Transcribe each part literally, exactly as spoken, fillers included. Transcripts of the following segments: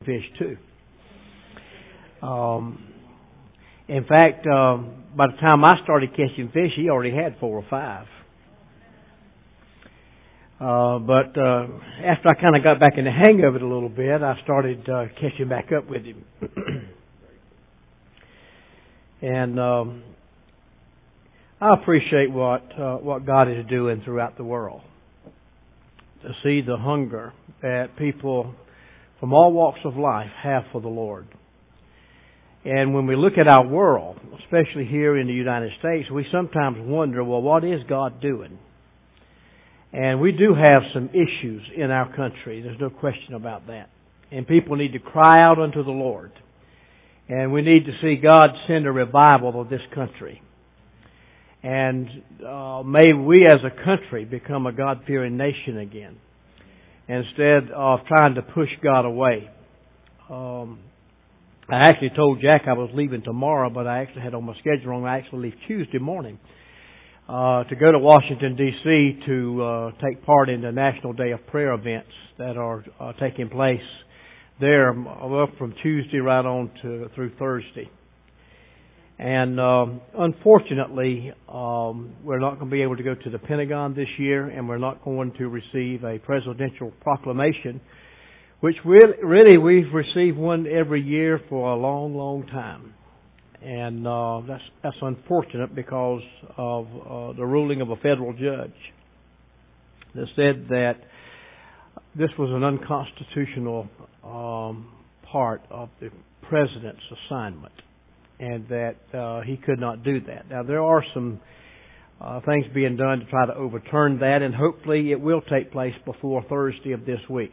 fish too. Um, in fact, um, by the time I started catching fish, he already had four or five. Uh, but uh, after I kind of got back in the hang of it a little bit, I started uh, catching back up with him. and um, I appreciate what uh, what God is doing throughout the world. To see the hunger that people from all walks of life have for the Lord. And when we look at our world, especially here in the United States, we sometimes wonder, well, what is God doing? And we do have some issues in our country. There's no question about that. And people need to cry out unto the Lord. And we need to see God send a revival of this country. And uh, may we as a country become a God-fearing nation again, instead of trying to push God away. Um, I actually told Jack I was leaving tomorrow, but I actually had on my schedule wrong. I actually leave Tuesday morning uh, to go to Washington, D C to uh, take part in the National Day of Prayer events that are uh, taking place there well, from Tuesday right on to through Thursday. And um, unfortunately, um, we're not going to be able to go to the Pentagon this year, and we're not going to receive a presidential proclamation, which really, really we've received one every year for a long, long time. And uh, that's that's unfortunate because of uh, the ruling of a federal judge that said that this was an unconstitutional um, part of the president's assignment, and that uh, he could not do that. Now, there are some uh, things being done to try to overturn that, and hopefully it will take place before Thursday of this week.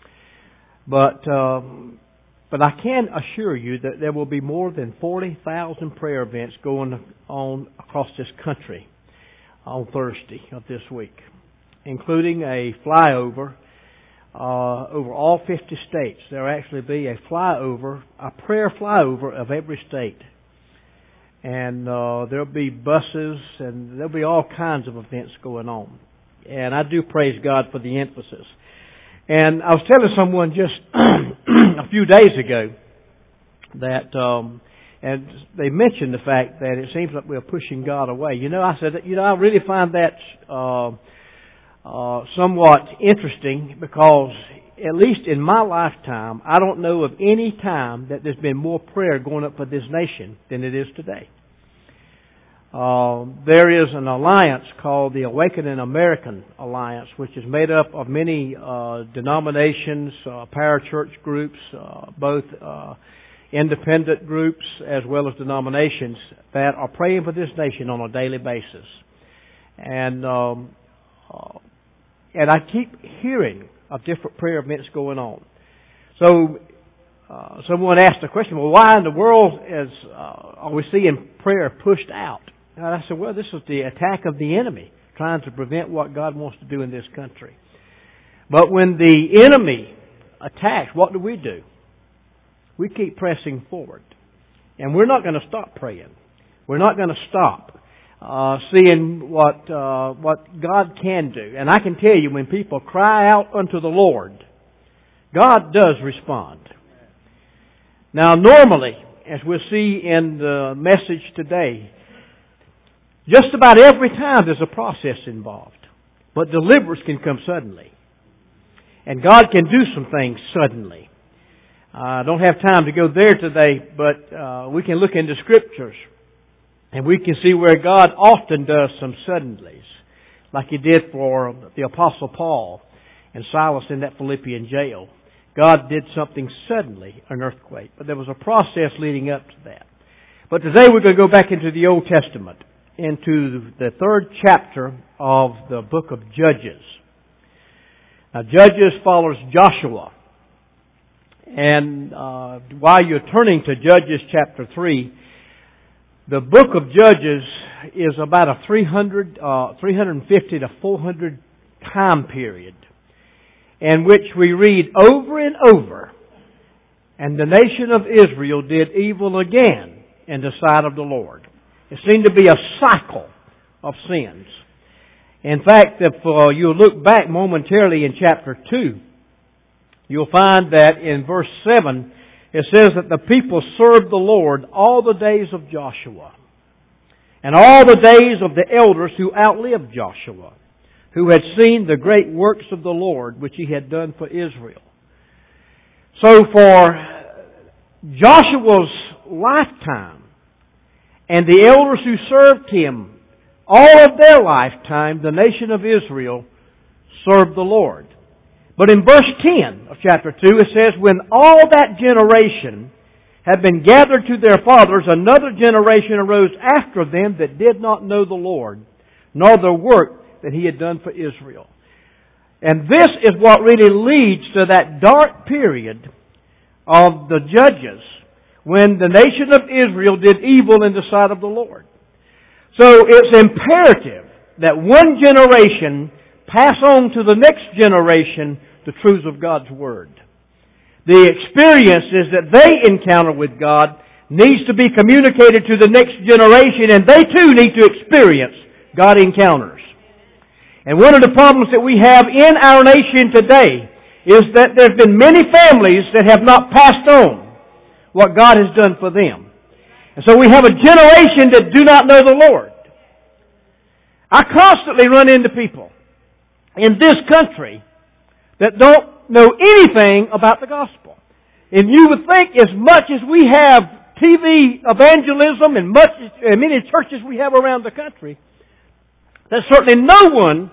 But uh, but I can assure you that there will be more than forty thousand prayer events going on across this country on Thursday of this week, including a flyover Uh, over all fifty states. There will actually be a flyover, a prayer flyover of every state. And uh, there will be buses and there will be all kinds of events going on. And I do praise God for the emphasis. And I was telling someone just a few days ago that, um, and they mentioned the fact that it seems like we're pushing God away. You know, I said, you know, I really find that uh, Uh, somewhat interesting, because at least in my lifetime, I don't know of any time that there's been more prayer going up for this nation than it is today. Uh, there is an alliance called the Awakening American Alliance, which is made up of many uh, denominations, uh, parachurch groups, uh, both uh, independent groups as well as denominations that are praying for this nation on a daily basis. And um, uh, And I keep hearing of different prayer events going on. So uh, someone asked the question, well, why in the world is uh, are we seeing prayer pushed out? And I said, well, this is the attack of the enemy, trying to prevent what God wants to do in this country. But when the enemy attacks, what do we do? We keep pressing forward. And we're not going to stop praying. We're not going to stop Uh, seeing what uh, what God can do. And I can tell you, when people cry out unto the Lord, God does respond. Now, normally, as we'll see in the message today, just about every time there's a process involved. But deliverance can come suddenly. And God can do some things suddenly. I uh, don't have time to go there today, but uh, we can look into Scriptures. And we can see where God often does some suddenlies, like He did for the Apostle Paul and Silas in that Philippian jail. God did something suddenly, an earthquake. But there was a process leading up to that. But today we're going to go back into the Old Testament, into the third chapter of the book of Judges. Now, Judges follows Joshua. And uh, while you're turning to Judges chapter three, the book of Judges is about a three hundred, uh, three fifty to four hundred time period in which we read over and over, and the nation of Israel did evil again in the sight of the Lord. It seemed to be a cycle of sins. In fact, if uh, you look back momentarily in chapter two, you'll find that in verse seven, it says that the people served the Lord all the days of Joshua, and all the days of the elders who outlived Joshua, who had seen the great works of the Lord which He had done for Israel. So for Joshua's lifetime and the elders who served him, all of their lifetime, the nation of Israel served the Lord. But in verse ten of chapter two, it says, when all that generation had been gathered to their fathers, another generation arose after them that did not know the Lord, nor the work that He had done for Israel. And this is what really leads to that dark period of the Judges, when the nation of Israel did evil in the sight of the Lord. So it's imperative that one generation pass on to the next generation the truths of God's Word. The experiences that they encounter with God needs to be communicated to the next generation, and they too need to experience God encounters. And one of the problems that we have in our nation today is that there have been many families that have not passed on what God has done for them. And so we have a generation that do not know the Lord. I constantly run into people in this country that don't know anything about the gospel. And you would think as much as we have T V evangelism and much as many churches we have around the country, that certainly no one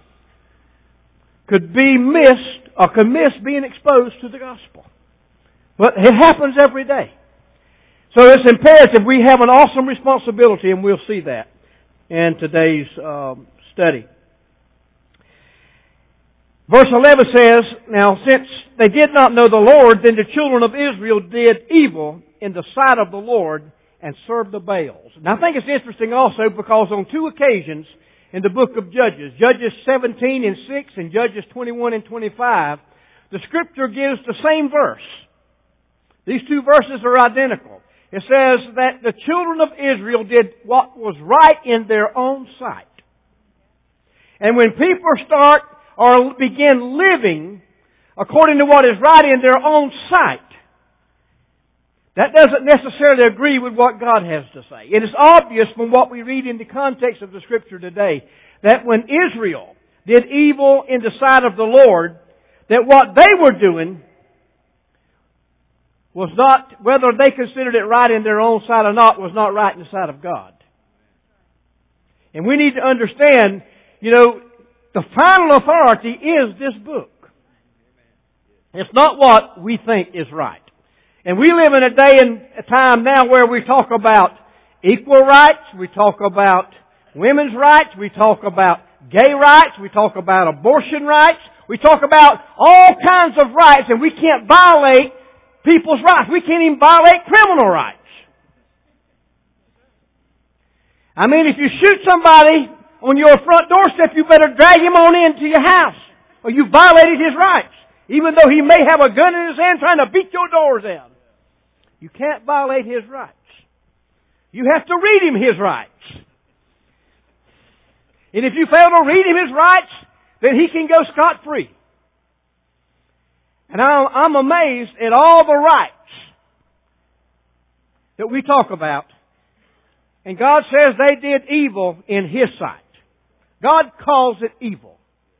could be missed or could miss being exposed to the gospel. But it happens every day. So it's imperative. We have an awesome responsibility, and we'll see that in today's um, study. Verse eleven says, now since they did not know the Lord, then the children of Israel did evil in the sight of the Lord and served the Baals. Now I think it's interesting also because on two occasions in the book of Judges, Judges seventeen and six and Judges twenty-one and twenty-five, the Scripture gives the same verse. These two verses are identical. It says that the children of Israel did what was right in their own sight. And when people start or begin living according to what is right in their own sight, that doesn't necessarily agree with what God has to say. It is obvious from what we read in the context of the Scripture today that when Israel did evil in the sight of the Lord, that what they were doing was not, whether they considered it right in their own sight or not, was not right in the sight of God. And we need to understand, you know, the final authority is this book. It's not what we think is right. And we live in a day and a time now where we talk about equal rights, we talk about women's rights, we talk about gay rights, we talk about abortion rights, we talk about all kinds of rights, and we can't violate people's rights. We can't even violate criminal rights. I mean, if you shoot somebody on your front doorstep, you better drag him on into your house, or you violated his rights, even though he may have a gun in his hand trying to beat your doors in. You can't violate his rights. You have to read him his rights. And if you fail to read him his rights, then he can go scot-free. And I'm amazed at all the rights that we talk about. And God says they did evil in His sight. God calls it evil.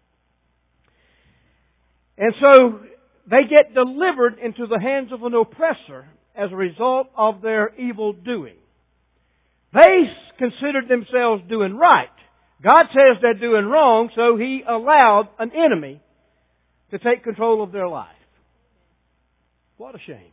And so they get delivered into the hands of an oppressor as a result of their evil doing. They considered themselves doing right. God says they're doing wrong, so He allowed an enemy to take control of their life. What a shame.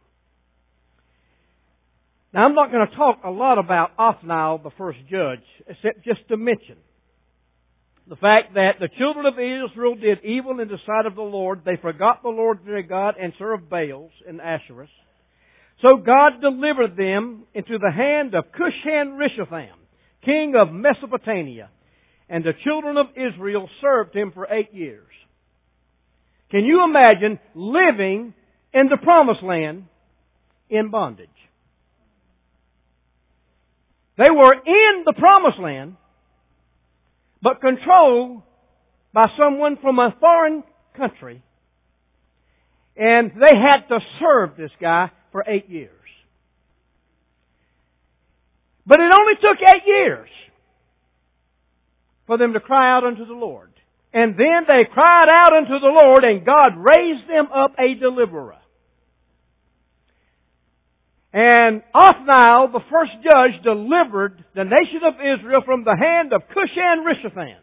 Now, I'm not going to talk a lot about Othniel, the first judge, except just to mention the fact that the children of Israel did evil in the sight of the Lord. They forgot the Lord their God and served Baals and Asherahs. So God delivered them into the hand of Cushan-Rishathaim, king of Mesopotamia, and the children of Israel served him for eight years. Can you imagine living in the promised land in bondage? They were in the promised land, but controlled by someone from a foreign country. And they had to serve this guy for eight years. But it only took eight years for them to cry out unto the Lord. And then they cried out unto the Lord, and God raised them up a deliverer. And Othniel, the first judge, delivered the nation of Israel from the hand of Cushan-Rishathaim.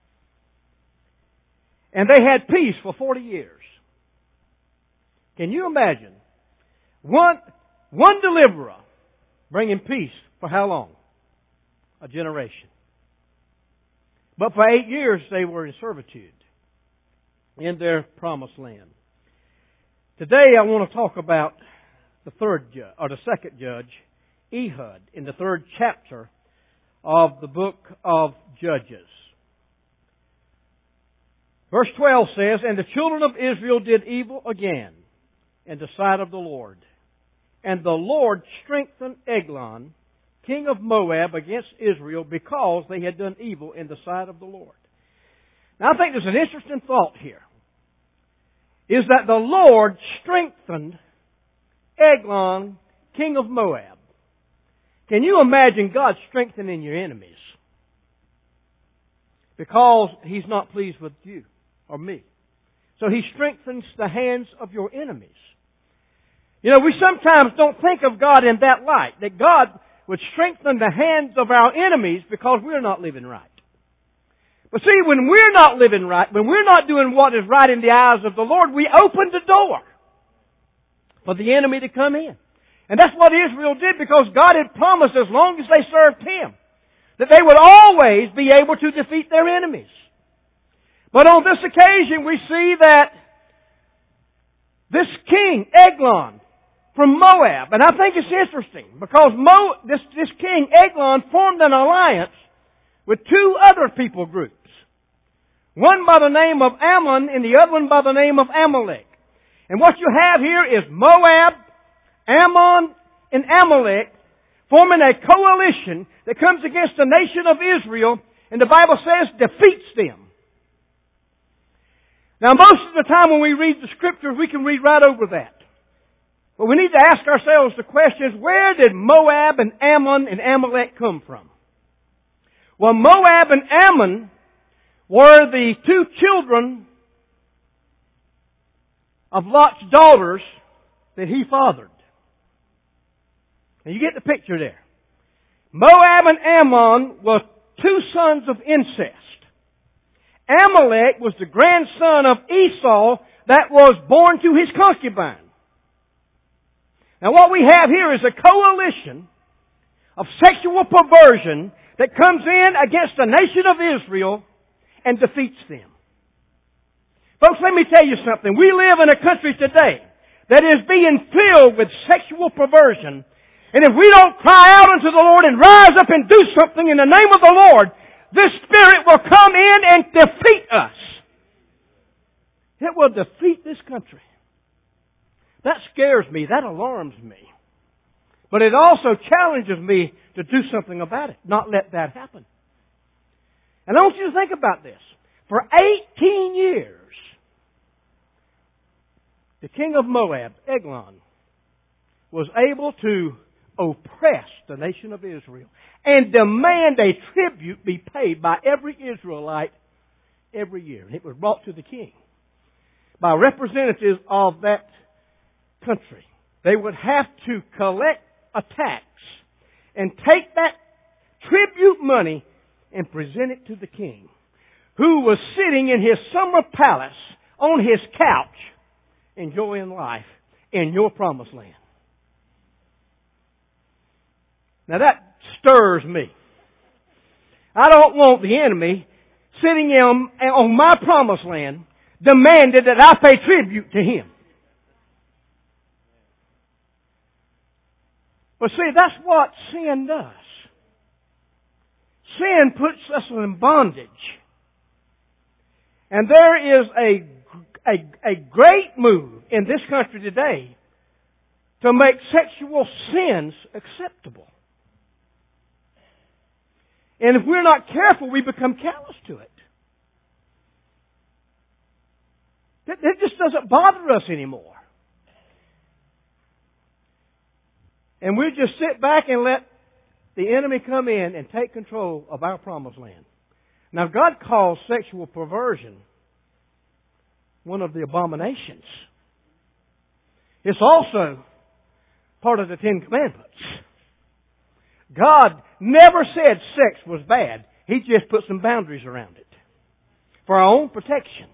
And they had peace for forty years. Can you imagine? One, one deliverer bringing peace for how long? A generation. But for eight years they were in servitude in their promised land. Today I want to talk about the third judge, or the second judge, Ehud, in the third chapter of the book of Judges. Verse twelve says, "And the children of Israel did evil again in the sight of the Lord. And the Lord strengthened Eglon, king of Moab, against Israel, because they had done evil in the sight of the Lord." Now I think there's an interesting thought here. Is that the Lord strengthened Eglon, king of Moab. Can you imagine God strengthening your enemies? Because He's not pleased with you or me. So He strengthens the hands of your enemies. You know, we sometimes don't think of God in that light, that God would strengthen the hands of our enemies because we're not living right. But see, when we're not living right, when we're not doing what is right in the eyes of the Lord, we open the door for the enemy to come in. And that's what Israel did, because God had promised, as long as they served Him, that they would always be able to defeat their enemies. But on this occasion we see that this king, Eglon, from Moab, and I think it's interesting, because Mo, this, this king, Eglon, formed an alliance with two other people groups. One by the name of Ammon and the other one by the name of Amalek. And what you have here is Moab, Ammon, and Amalek forming a coalition that comes against the nation of Israel, and the Bible says defeats them. Now most of the time when we read the Scriptures, we can read right over that. But we need to ask ourselves the question, where did Moab and Ammon and Amalek come from? Well, Moab and Ammon were the two children of Lot's daughters that he fathered. Now you get the picture there. Moab and Ammon were two sons of incest. Amalek was the grandson of Esau that was born to his concubine. Now what we have here is a coalition of sexual perversion that comes in against the nation of Israel and defeats them. Folks, let me tell you something. We live in a country today that is being filled with sexual perversion. And if we don't cry out unto the Lord and rise up and do something in the name of the Lord, this spirit will come in and defeat us. It will defeat this country. That scares me. That alarms me. But it also challenges me to do something about it. Not let that happen. And I want you to think about this. For eighteen years, the king of Moab, Eglon, was able to oppress the nation of Israel and demand a tribute be paid by every Israelite every year. And it was brought to the king by representatives of that country. They would have to collect a tax and take that tribute money and present it to the king, who was sitting in his summer palace on his couch enjoying life in your promised land. Now that stirs me. I don't want the enemy sitting in, on my promised land demanding that I pay tribute to him. But see, that's what sin does. Sin puts us in bondage. And there is a, a, a great move in this country today to make sexual sins acceptable. And if we're not careful, we become callous to it. It, it just doesn't bother us anymore. And we'll just sit back and let the enemy come in and take control of our promised land. Now, God calls sexual perversion one of the abominations. It's also part of the Ten Commandments. God never said sex was bad. He just put some boundaries around it for our own protection.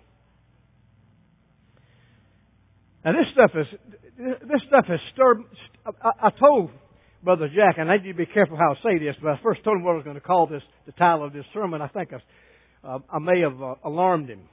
Now, this stuff is this stuff has stirred. I, I told Brother Jack, and I need to be careful how I say this, but I first told him what I was going to call this, the title of this sermon. I think I, uh, I may have uh, alarmed him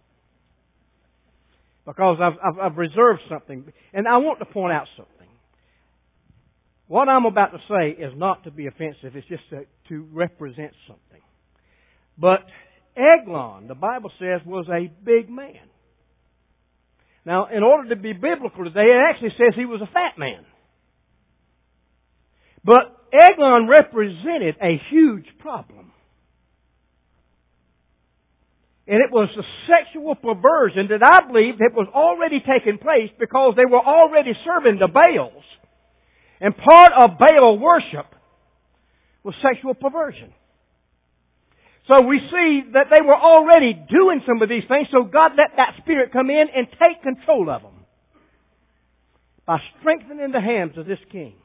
because I've, I've, I've reserved something, and I want to point out something. What I'm about to say is not to be offensive; it's just to, to represent something. But Eglon, the Bible says, was a big man. Now, in order to be biblical today, it actually says he was a fat man. But Eglon represented a huge problem. And it was the sexual perversion that I believe that was already taking place because they were already serving the Baals. And part of Baal worship was sexual perversion. So we see that they were already doing some of these things, so God let that spirit come in and take control of them by strengthening the hands of this king.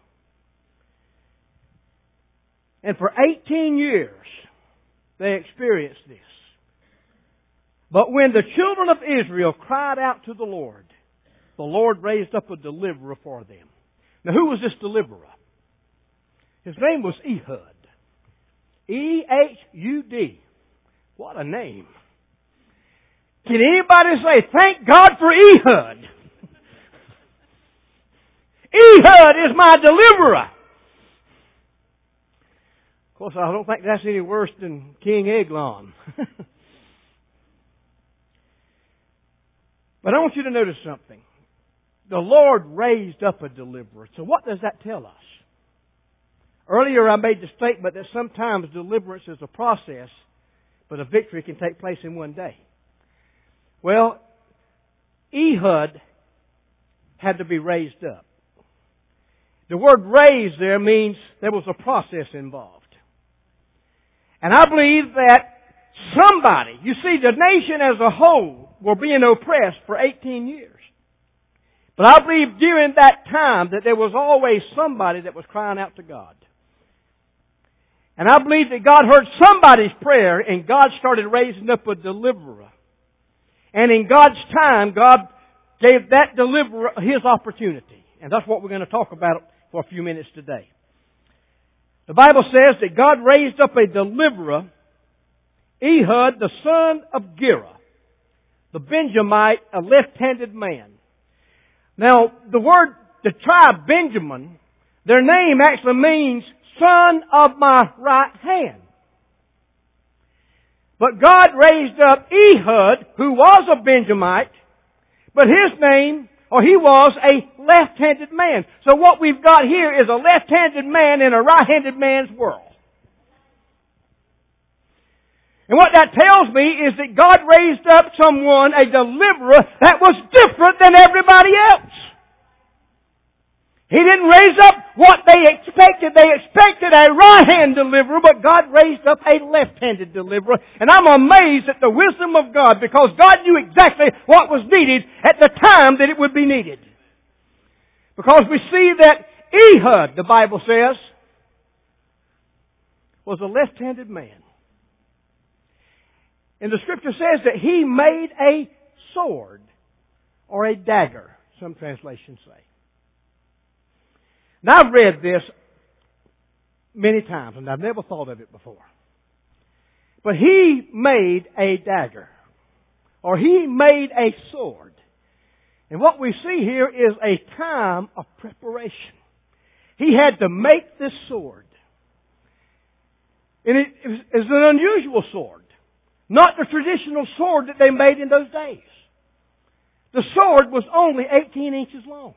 And for eighteen years, they experienced this. But when the children of Israel cried out to the Lord, the Lord raised up a deliverer for them. Now, who was this deliverer? His name was Ehud. E H U D. What a name. Can anybody say, thank God for Ehud? Ehud is my deliverer. Of course, I don't think that's any worse than King Eglon. But I want you to notice something. The Lord raised up a deliverer. So what does that tell us? Earlier I made the statement that sometimes deliverance is a process, but a victory can take place in one day. Well, Ehud had to be raised up. The word raised there means there was a process involved. And I believe that somebody, you see, the nation as a whole were being oppressed for eighteen years. But I believe during that time that there was always somebody that was crying out to God. And I believe that God heard somebody's prayer and God started raising up a deliverer. And in God's time, God gave that deliverer his opportunity. And that's what we're going to talk about for a few minutes today. The Bible says that God raised up a deliverer, Ehud, the son of Gera, the Benjamite, a left-handed man. Now, the word, the tribe Benjamin, their name actually means son of my right hand. But God raised up Ehud, who was a Benjamite, but his name, or he was a left-handed man. So what we've got here is a left-handed man in a right-handed man's world. And what that tells me is that God raised up someone, a deliverer, that was different than everybody else. He didn't raise up what they expected. They expected a right-hand deliverer, but God raised up a left-handed deliverer. And I'm amazed at the wisdom of God because God knew exactly what was needed at the time that it would be needed. Because we see that Ehud, the Bible says, was a left-handed man. And the Scripture says that he made a sword or a dagger, some translations say. Now, I've read this many times, and I've never thought of it before. But he made a dagger, or he made a sword. And what we see here is a time of preparation. He had to make this sword. And it is an unusual sword, not the traditional sword that they made in those days. The sword was only eighteen inches long.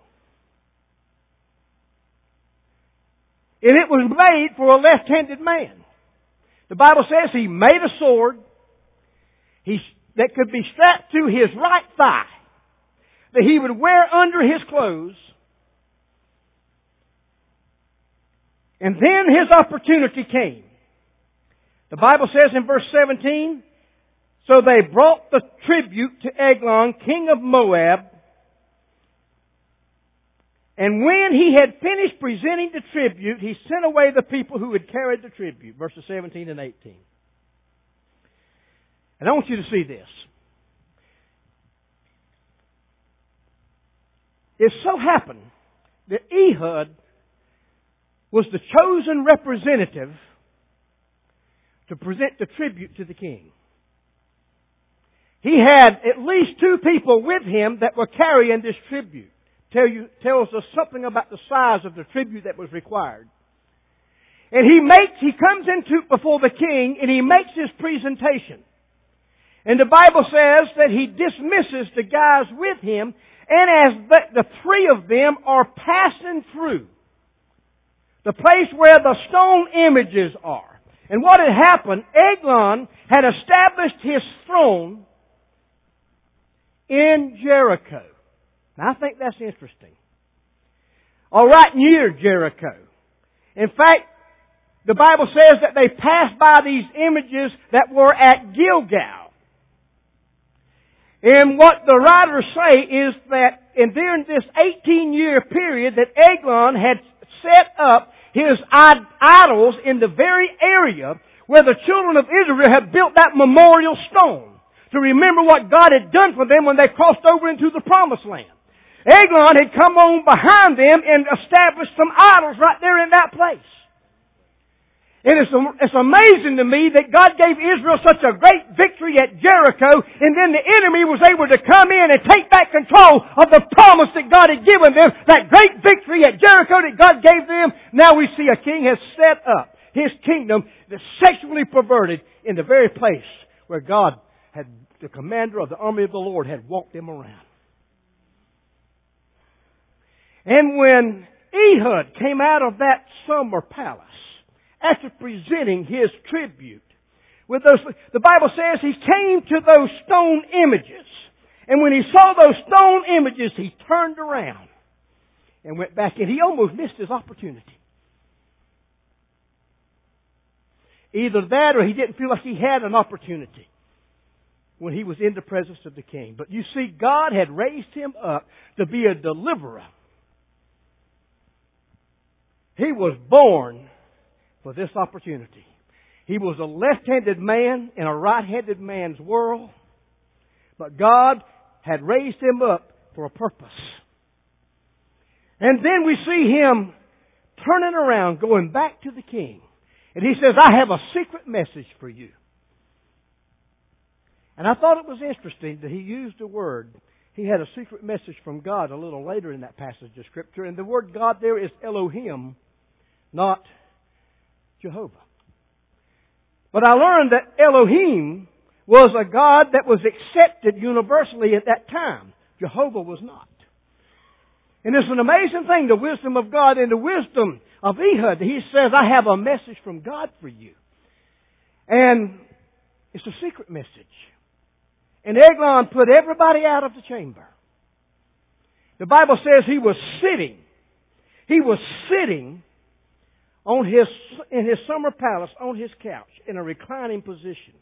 And it was made for a left-handed man. The Bible says he made a sword he, that could be strapped to his right thigh, that he would wear under his clothes. And then his opportunity came. The Bible says in verse seventeen, so they brought the tribute to Eglon, king of Moab. And when he had finished presenting the tribute, he sent away the people who had carried the tribute. Verses seventeen and eighteen. And I want you to see this. It so happened that Ehud was the chosen representative to present the tribute to the king. He had at least two people with him that were carrying this tribute. Tell you, tells us something about the size of the tribute that was required. And he makes, he comes into before the king and he makes his presentation. And the Bible says that he dismisses the guys with him, and as the, the three of them are passing through the place where the stone images are. And what had happened, Eglon had established his throne in Jericho. Now I think that's interesting. All right, near Jericho. In fact, the Bible says that they passed by these images that were at Gilgal. And what the writers say is that in during this eighteen-year period that Eglon had set up his idols in the very area where the children of Israel had built that memorial stone to remember what God had done for them when they crossed over into the Promised Land. Eglon had come on behind them and established some idols right there in that place. And it's, it's amazing to me that God gave Israel such a great victory at Jericho, and then the enemy was able to come in and take back control of the promise that God had given them, that great victory at Jericho that God gave them. Now we see a king has set up his kingdom that's sexually perverted in the very place where God had, the commander of the army of the Lord, had walked them around. And when Ehud came out of that summer palace, after presenting his tribute, with those, the Bible says he came to those stone images. And when he saw those stone images, he turned around and went back in. He almost missed his opportunity. Either that or he didn't feel like he had an opportunity when he was in the presence of the king. But you see, God had raised him up to be a deliverer. He was born for this opportunity. He was a left-handed man in a right-handed man's world, but God had raised him up for a purpose. And then we see him turning around, going back to the king. And he says, I have a secret message for you. And I thought it was interesting that he used the word. He had a secret message from God a little later in that passage of Scripture. And the word God there is Elohim, not Jehovah. But I learned that Elohim was a God that was accepted universally at that time. Jehovah was not. And it's an amazing thing, the wisdom of God and the wisdom of Ehud. He says, I have a message from God for you. And it's a secret message. And Eglon put everybody out of the chamber. The Bible says he was sitting. He was sitting on his, in his summer palace, on his couch, in a reclining position.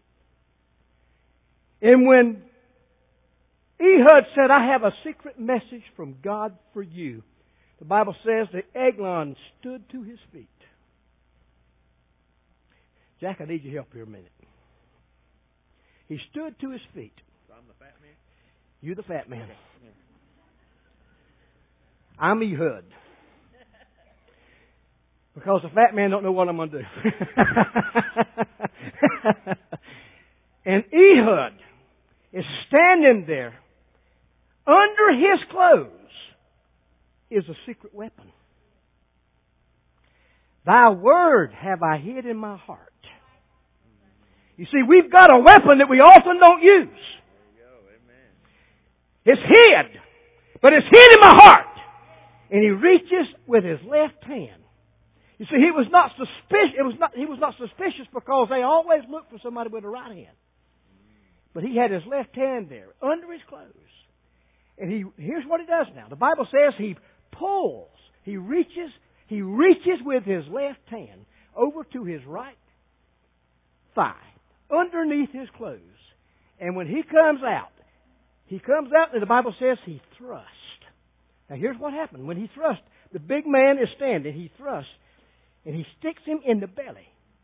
And when Ehud said, I have a secret message from God for you, the Bible says that Eglon stood to his feet. Jack, I need your help here a minute. He stood to his feet. So I'm the fat man? You're the fat man. I'm Ehud. Because the fat man don't know what I'm going to do. And Ehud is standing there. Under his clothes is a secret weapon. Thy word have I hid in my heart. You see, we've got a weapon that we often don't use. There you go. Amen. It's hid, but it's hid in my heart. And he reaches with his left hand. You see, he was not suspicious. It was not. He was not suspicious because they always look for somebody with a right hand. But he had his left hand there under his clothes, and he here's what he does now. The Bible says he pulls. He reaches. he reaches with his left hand over to his right thigh, underneath his clothes. And when he comes out, he comes out and the Bible says he thrust. Now here's what happened. When he thrust, the big man is standing. He thrusts and he sticks him in the belly.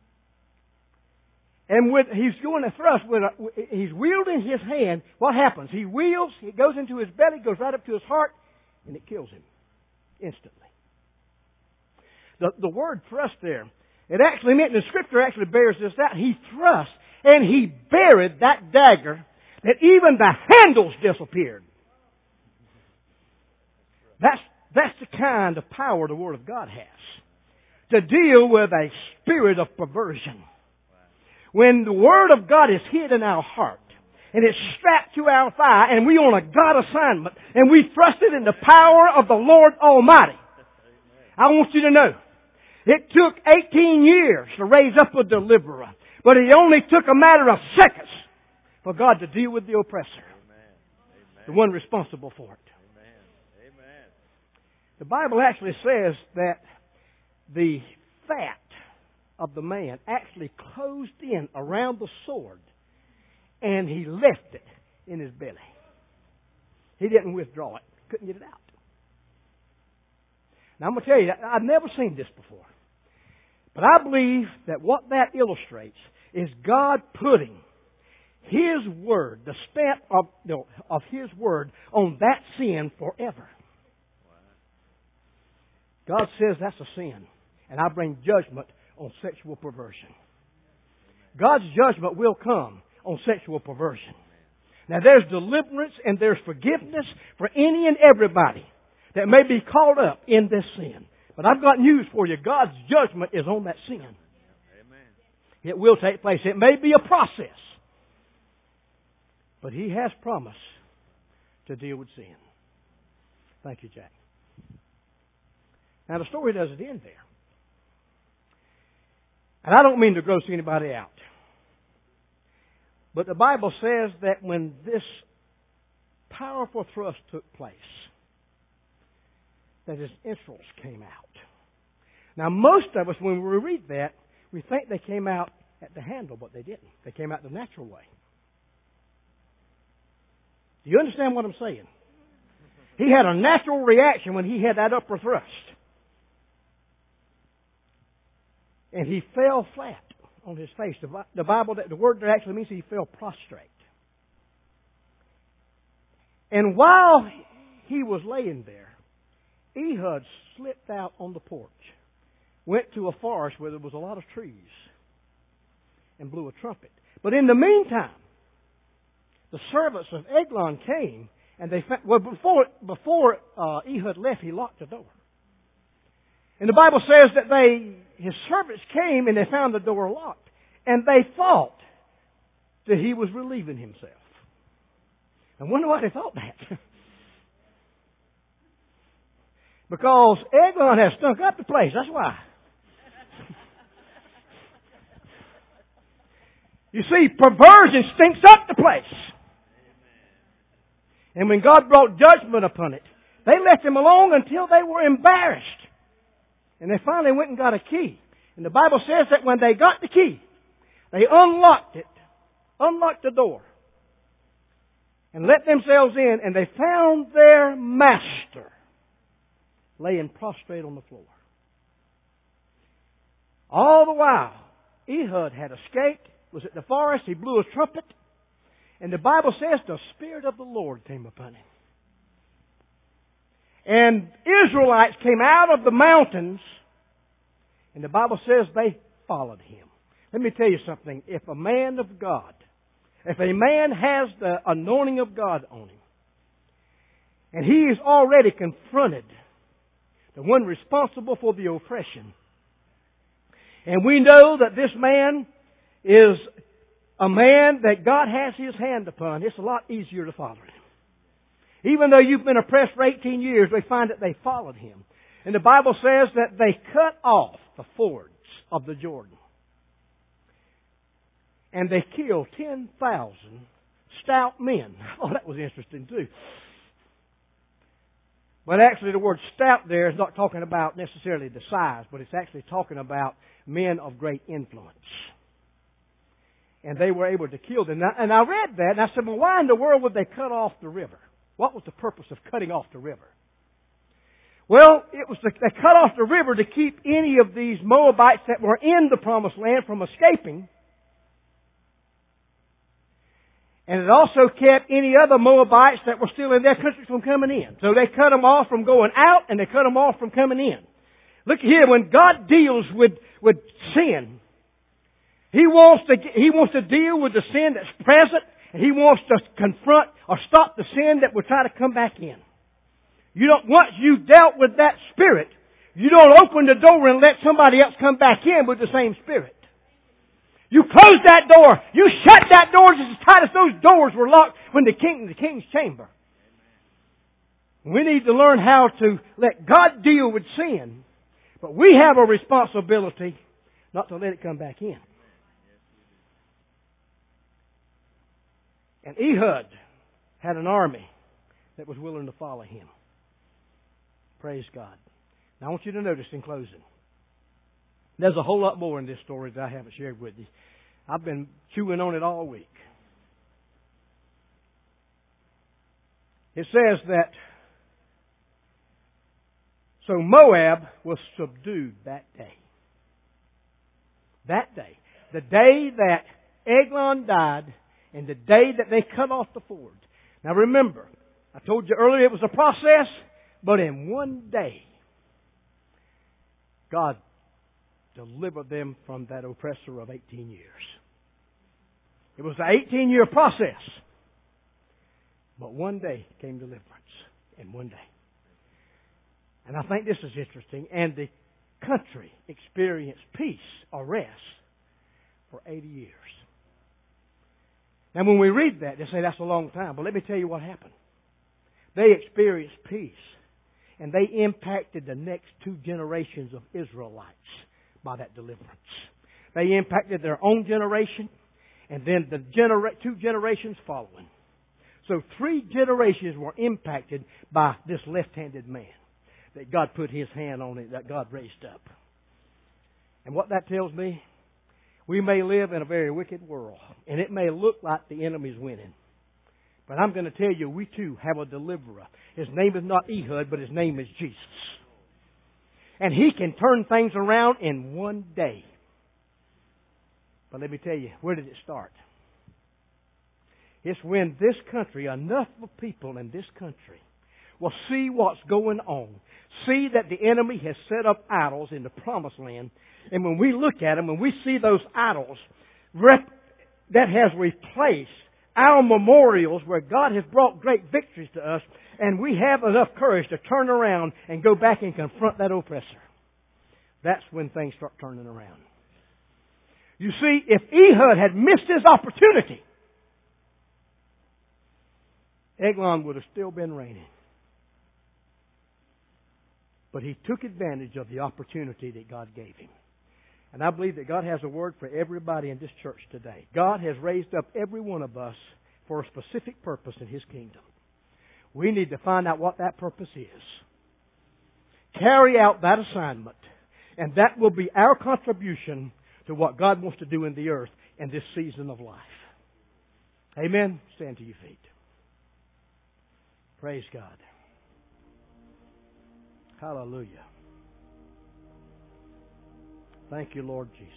And with, he's going to thrust with a, he's wielding his hand. What happens? He wields, it goes into his belly, goes right up to his heart, and it kills him instantly. The, the word thrust there, it actually meant, and the Scripture actually bears this out, he thrust and he buried that dagger that even the handles disappeared. That's, that's the kind of power the Word of God has to deal with a spirit of perversion. When the Word of God is hid in our heart, and it's strapped to our thigh, and we on a God assignment, and we thrust it in the power of the Lord Almighty. I want you to know, it took eighteen years to raise up a deliverer, but it only took a matter of seconds for God to deal with the oppressor, the one responsible for it. The Bible actually says that the fat of the man actually closed in around the sword, and he left it in his belly. He didn't withdraw it. Couldn't get it out. Now I'm going to tell you, I've never seen this before. But I believe that what that illustrates is God putting His Word, the stamp of, no, of His Word on that sin forever. God says that's a sin, and I bring judgment on sexual perversion. God's judgment will come on sexual perversion. Now there's deliverance and there's forgiveness for any and everybody that may be caught up in this sin. But I've got news for you. God's judgment is on that sin. Amen. It will take place. It may be a process. But He has promised to deal with sin. Thank you, Jack. Now the story doesn't end there. And I don't mean to gross anybody out. But the Bible says that when this powerful thrust took place, that his entrails came out. Now most of us, when we read that, we think they came out at the handle, but they didn't. They came out the natural way. Do you understand what I'm saying? He had a natural reaction when he had that upper thrust. And he fell flat on his face. The Bible, the word there actually means he fell prostrate. And while he was laying there, Ehud slipped out on the porch, went to a forest where there was a lot of trees, and blew a trumpet. But in the meantime, the servants of Eglon came, and they found, well before before uh, Ehud left, he locked the door. And the Bible says that they his servants came and they found the door locked, and they thought that he was relieving himself. I wonder why they thought that. Because Eglon has stunk up the place. That's why. You see, perversion stinks up the place. And when God brought judgment upon it, they left him alone until they were embarrassed. And they finally went and got a key. And the Bible says that when they got the key, they unlocked it, unlocked the door, and let themselves in, and they found their master laying prostrate on the floor. All the while, Ehud had escaped, was at the forest, he blew his trumpet, and the Bible says the Spirit of the Lord came upon him. And Israelites came out of the mountains, and the Bible says they followed him. Let me tell you something. If a man of God, if a man has the anointing of God on him, and he is already confronted the one responsible for the oppression, and we know that this man is a man that God has His hand upon, it's a lot easier to follow him. Even though you've been oppressed for eighteen years, we find that they followed him. And the Bible says that they cut off the fords of the Jordan. And they killed ten thousand stout men. Oh, that was interesting too. But actually the word stout there is not talking about necessarily the size, but it's actually talking about men of great influence. And they were able to kill them. And I read that and I said, well, why in the world would they cut off the river? What was the purpose of cutting off the river? Well, it was to, they cut off the river to keep any of these Moabites that were in the Promised Land from escaping. And it also kept any other Moabites that were still in their country from coming in. So they cut them off from going out and they cut them off from coming in. Look here, when God deals with, with sin, He wants to, He wants to deal with the sin that's present, and He wants to confront or stop the sin that will try to come back in. You don't, once you've dealt with that spirit, you don't open the door and let somebody else come back in with the same spirit. You close that door. You shut that door just as tight as those doors were locked when the king, the king's chamber. We need to learn how to let God deal with sin, but we have a responsibility not to let it come back in. And Ehud had an army that was willing to follow him. Praise God. Now I want you to notice in closing, there's a whole lot more in this story that I haven't shared with you. I've been chewing on it all week. It says that, so Moab was subdued that day. That day. The day that Eglon died and the day that they cut off the ford. Now remember, I told you earlier it was a process, but in one day, God delivered them from that oppressor of eighteen years. It was an eighteen-year process. But one day came deliverance. In one day. And I think this is interesting. And the country experienced peace or rest for eighty years. Now when we read that, they say that's a long time. But let me tell you what happened. They experienced peace. And they impacted the next two generations of Israelites by that deliverance. They impacted their own generation and then the genera- two generations following. So three generations were impacted by this left-handed man that God put His hand on it, that God raised up. And what that tells me, we may live in a very wicked world and it may look like the enemy's winning. But I'm going to tell you, we too have a deliverer. His name is not Ehud, but his name is Jesus. And He can turn things around in one day. But let me tell you, where did it start? It's when this country, enough of people in this country, will see what's going on. See that the enemy has set up idols in the Promised Land. And when we look at them, when we see those idols, rep- that has replaced our memorials where God has brought great victories to us, and we have enough courage to turn around and go back and confront that oppressor. That's when things start turning around. You see, if Ehud had missed his opportunity, Eglon would have still been reigning. But he took advantage of the opportunity that God gave him. And I believe that God has a word for everybody in this church today. God has raised up every one of us for a specific purpose in His kingdom. We need to find out what that purpose is. Carry out that assignment. And that will be our contribution to what God wants to do in the earth in this season of life. Amen? Stand to your feet. Praise God. Hallelujah. Thank you, Lord Jesus.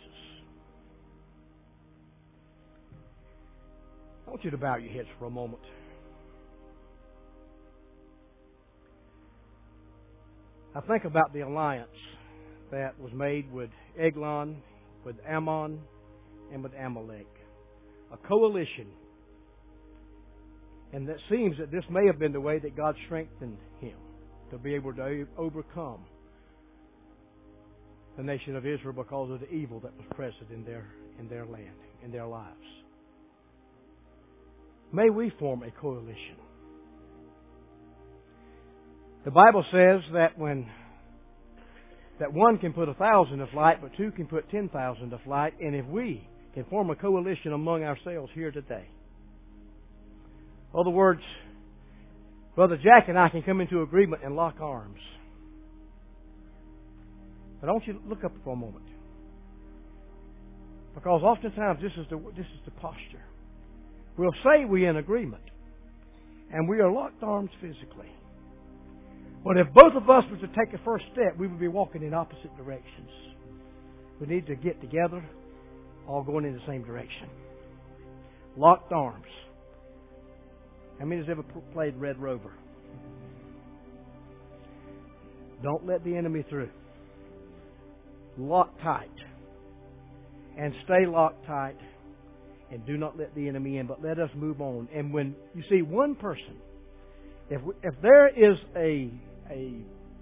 I want you to bow your heads for a moment. I think about the alliance that was made with Eglon, with Ammon, and with Amalek. A coalition. And it seems that this may have been the way that God strengthened him to be able to overcome the nation of Israel because of the evil that was present in their in their land, in their lives. May we form a coalition. The Bible says that when that one can put a thousand to flight, but two can put ten thousand to flight, and if we can form a coalition among ourselves here today. In other words, Brother Jack and I can come into agreement and lock arms. But I want you to look up for a moment. Because oftentimes this is the, this is the posture. We'll say we're in agreement. And we are locked arms physically. But if both of us were to take a first step, we would be walking in opposite directions. We need to get together, all going in the same direction. Locked arms. How many has ever played Red Rover? Don't let the enemy through. Lock tight. And stay locked tight. And do not let the enemy in, but let us move on. And when you see one person, if if there is a a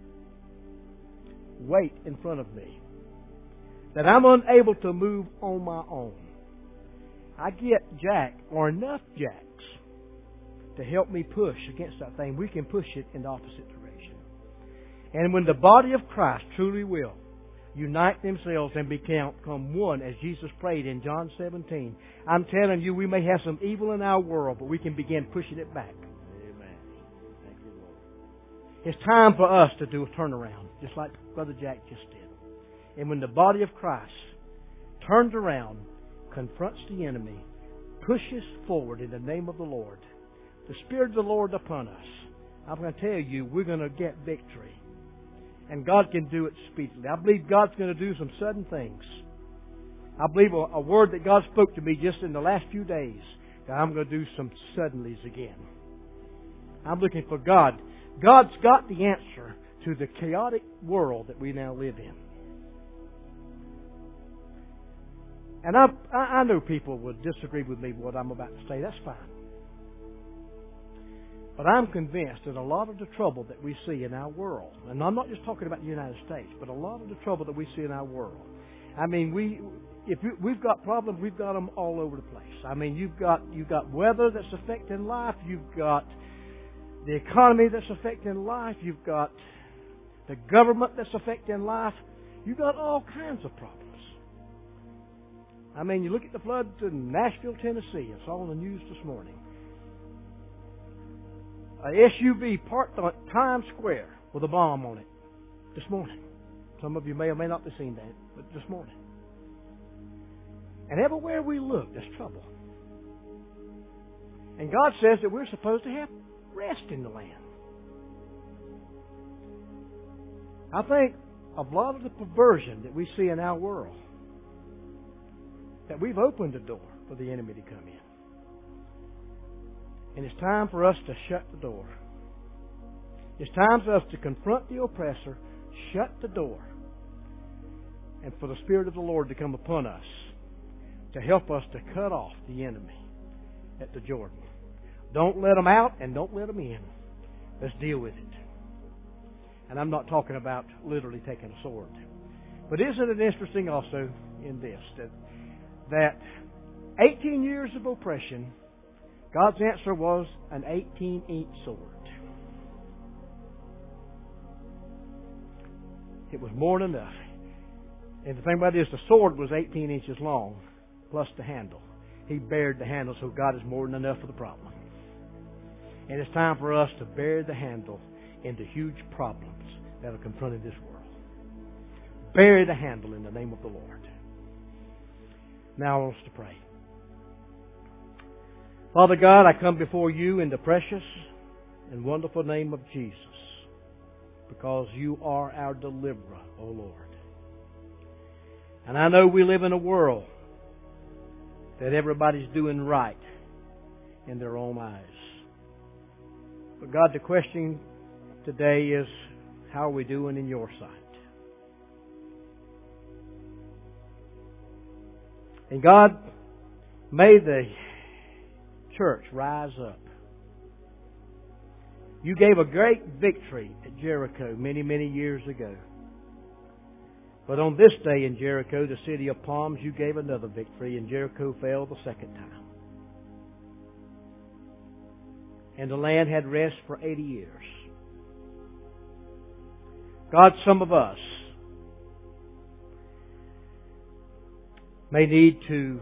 weight in front of me that I'm unable to move on my own, I get Jack or enough Jacks to help me push against that thing. We can push it in the opposite direction. And when the body of Christ truly will unite themselves and become one, as Jesus prayed in John seventeen, I'm telling you, we may have some evil in our world, but we can begin pushing it back. Amen. Thank you, Lord. It's time for us to do a turnaround, just like Brother Jack just did. And when the body of Christ turns around, confronts the enemy, pushes forward in the name of the Lord, the Spirit of the Lord upon us, I'm going to tell you, we're going to get victory. And God can do it speedily. I believe God's going to do some sudden things. I believe a, a word that God spoke to me just in the last few days, that I'm going to do some suddenlies again. I'm looking for God. God's got the answer to the chaotic world that we now live in. And I, I know people would disagree with me with what I'm about to say. That's fine. But I'm convinced that a lot of the trouble that we see in our world, and I'm not just talking about the United States, but a lot of the trouble that we see in our world. I mean, we if we, we've got problems, we've got them all over the place. I mean, you've got you've got weather that's affecting life. You've got the economy that's affecting life. You've got the government that's affecting life. You've got all kinds of problems. I mean, you look at the floods in Nashville, Tennessee. It's all in the news this morning. A S U V parked on Times Square with a bomb on it this morning. Some of you may or may not have seen that, but this morning. And everywhere we look, there's trouble. And God says that we're supposed to have rest in the land. I think of a lot of the perversion that we see in our world, that we've opened the door for the enemy to come in. And it's time for us to shut the door. It's time for us to confront the oppressor, shut the door, and for the Spirit of the Lord to come upon us to help us to cut off the enemy at the Jordan. Don't let them out and don't let them in. Let's deal with it. And I'm not talking about literally taking a sword. But isn't it interesting also in this that, that eighteen years of oppression, God's answer was an eighteen-inch sword. It was more than enough. And the thing about it is, the sword was eighteen inches long, plus the handle. He bared the handle, so God is more than enough for the problem. And it's time for us to bear the handle into huge problems that are confronting this world. Bear the handle in the name of the Lord. Now I want us to pray. Father God, I come before you in the precious and wonderful name of Jesus, because you are our deliverer, O Lord. And I know we live in a world that everybody's doing right in their own eyes. But God, the question today is, how are we doing in your sight? And God, may the church rise up. You gave a great victory at Jericho many, many years ago. But on this day in Jericho, the city of palms, you gave another victory, and Jericho fell the second time. And the land had rest for eighty years. God, some of us may need to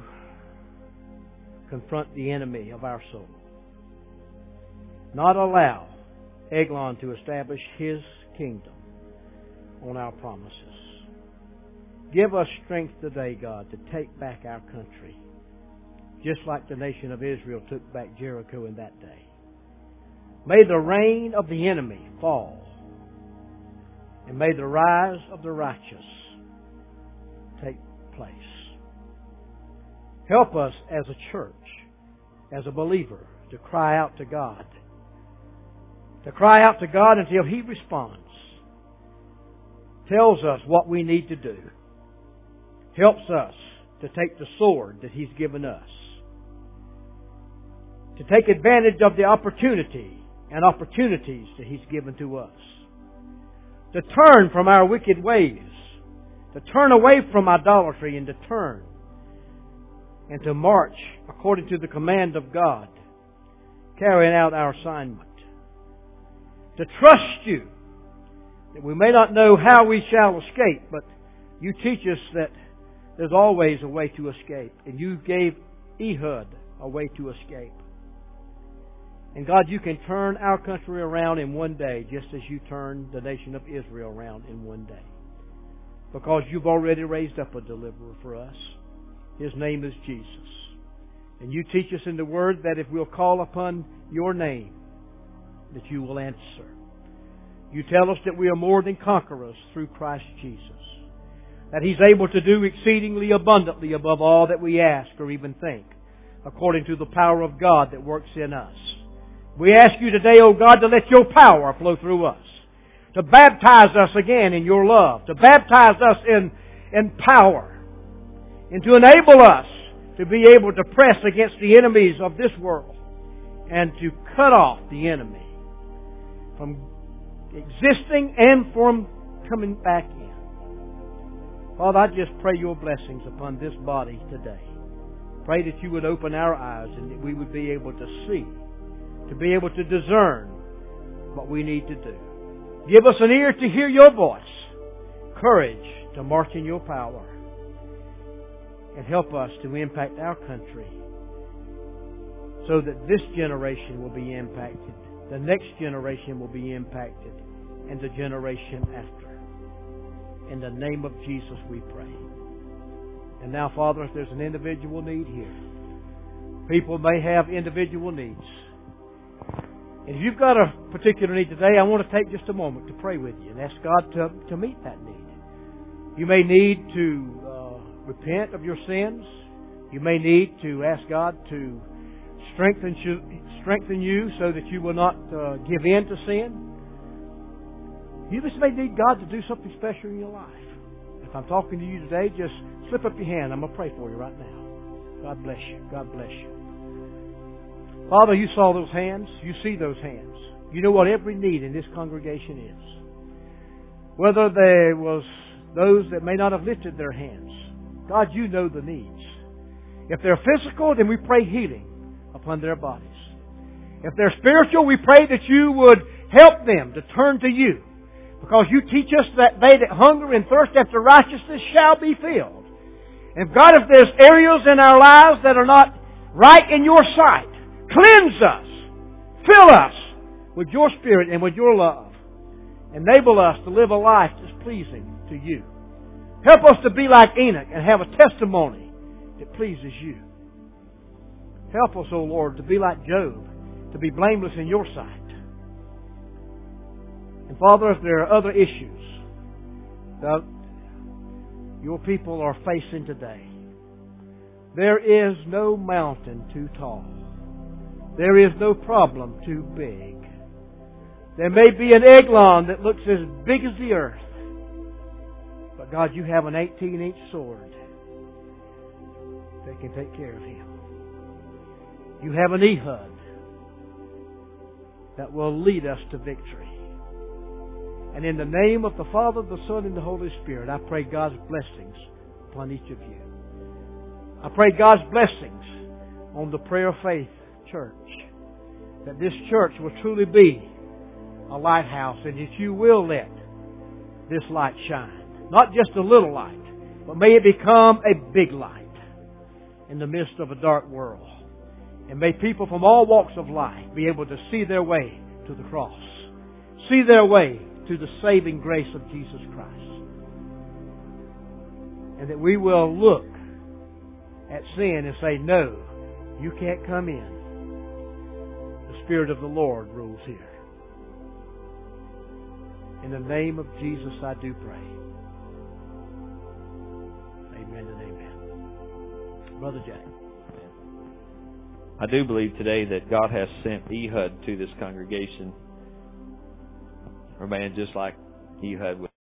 confront the enemy of our soul. Not allow Eglon to establish His kingdom on our promises. Give us strength today, God, to take back our country, just like the nation of Israel took back Jericho in that day. May the reign of the enemy fall, and may the rise of the righteous take place. Help us as a church, as a believer, to cry out to God. To cry out to God until He responds, tells us what we need to do, helps us to take the sword that He's given us, to take advantage of the opportunity and opportunities that He's given to us, to turn from our wicked ways, to turn away from idolatry and to turn and to march according to the command of God, carrying out our assignment, to trust You, that we may not know how we shall escape, but You teach us that there's always a way to escape, and You gave Ehud a way to escape. And God, You can turn our country around in one day, just as You turned the nation of Israel around in one day. Because You've already raised up a deliverer for us. His name is Jesus. And You teach us in the Word that if we'll call upon Your name, that You will answer. You tell us that we are more than conquerors through Christ Jesus. That He's able to do exceedingly abundantly above all that we ask or even think, according to the power of God that works in us. We ask You today, O God, to let Your power flow through us, to baptize us again in Your love, to baptize us in, in power, and to enable us to be able to press against the enemies of this world and to cut off the enemy from existing and from coming back in. Father, I just pray Your blessings upon this body today. Pray that You would open our eyes and that we would be able to see, to be able to discern what we need to do. Give us an ear to hear Your voice, courage to march in Your power, and help us to impact our country so that this generation will be impacted, the next generation will be impacted, and the generation after. In the name of Jesus we pray. And now, Father, if there's an individual need here, people may have individual needs. And if you've got a particular need today, I want to take just a moment to pray with you and ask God to, to meet that need. You may need to uh, repent of your sins. You may need to ask God to strengthen you, strengthen you so that you will not uh, give in to sin. You just may need God to do something special in your life. If I'm talking to you today, just slip up your hand. I'm going to pray for you right now. God bless you. God bless you. Father, You saw those hands. You see those hands. You know what every need in this congregation is. Whether there was those that may not have lifted their hands. God, You know the needs. If they're physical, then we pray healing upon their bodies. If they're spiritual, we pray that You would help them to turn to You. Because You teach us that they that hunger and thirst after righteousness shall be filled. And God, if there's areas in our lives that are not right in Your sight, cleanse us. Fill us with Your Spirit and with Your love. Enable us to live a life that's pleasing to You. Help us to be like Enoch and have a testimony that pleases You. Help us, O Lord, to be like Job, to be blameless in Your sight. And Father, if there are other issues that Your people are facing today, there is no mountain too tall. There is no problem too big. There may be an Eglon that looks as big as the earth. But God, You have an eighteen-inch sword that can take care of him. You have an Ehud that will lead us to victory. And in the name of the Father, the Son, and the Holy Spirit, I pray God's blessings upon each of you. I pray God's blessings on the Prayer of Faith Church. That this church will truly be a lighthouse, and that You will let this light shine. Not just a little light, but may it become a big light in the midst of a dark world. And may people from all walks of life be able to see their way to the cross see their way to the saving grace of Jesus Christ. And that we will look at sin and say, no, you can't come in. The Spirit of the Lord rules here. In the name of Jesus, I do pray. Amen and amen. Brother Jack. I do believe today that God has sent Ehud to this congregation. Or man, just like Ehud